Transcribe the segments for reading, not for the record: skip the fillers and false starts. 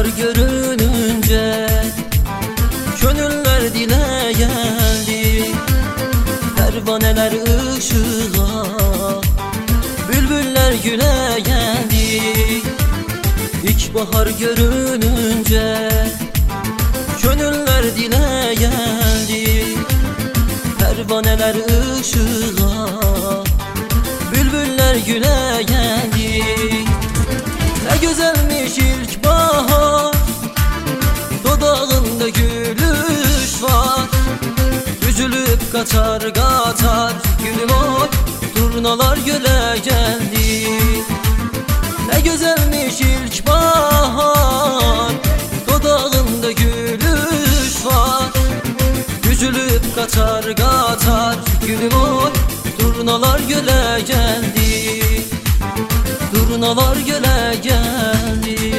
görününce gönüller dile geldi. Pervaneler ışığa, bülbüller güle geldi. İlkbahar görününce gönüller dile geldi. Pervaneler ışığa, bülbüller güle geldi. Ne güzelmiş ilkbahar, dudağında gülüş var. Üzülüp kaçar kaçar gülüm oy, turnalar göle geldi. Ne güzelmiş ilkbahar, dudağında gülüş var. Üzülüp kaçar kaçar gülüm oy, turnalar göle geldi. Turnalar göle geldi.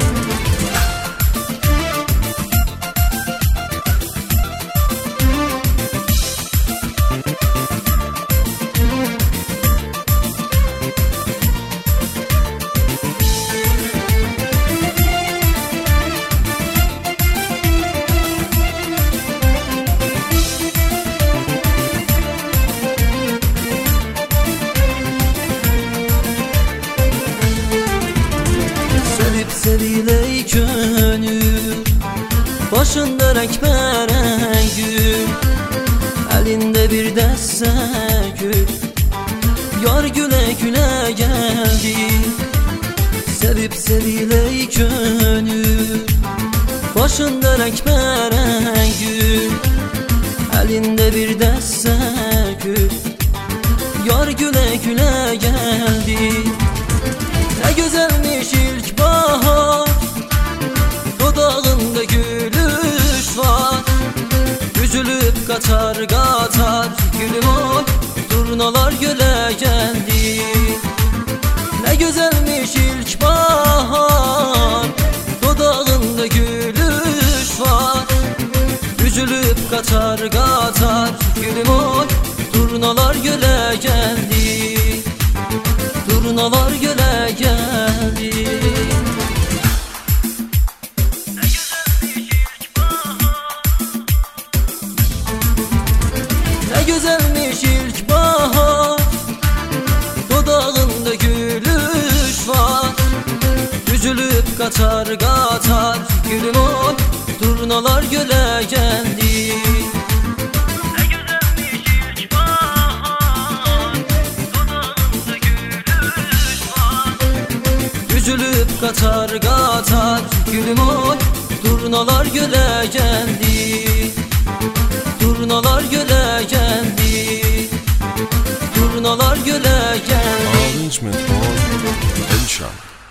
Seviley gönül, başında renkberen gül, elinde bir deste gül, yar güle güle geldi. Sevip seviley gönül, başında renkberen gül, elinde bir deste gül, yar güle güle geldi. Ne güzelmiş ilkbahar, dudağında gülüş var. Üzülüp kaçar kaçar gülüm oy, turnalar göle geldi. Ne güzelmiş ilkbahar, dudağında gülüş var. Üzülüp kaçar kaçar gülüm oy, turnalar göle geldi. Turnalar göle geldi. Ne güzelmiş ilkbahar, dudağında gülüş var. Üzülüp kaçar kaçar gülüm oy, turnalar göle geldi. Üzülüp kaçar kaçar gülüm oy, turnalar göle geldi. Turnalar göle geldi. Turnalar göle geldi. Arrangement by Elşan.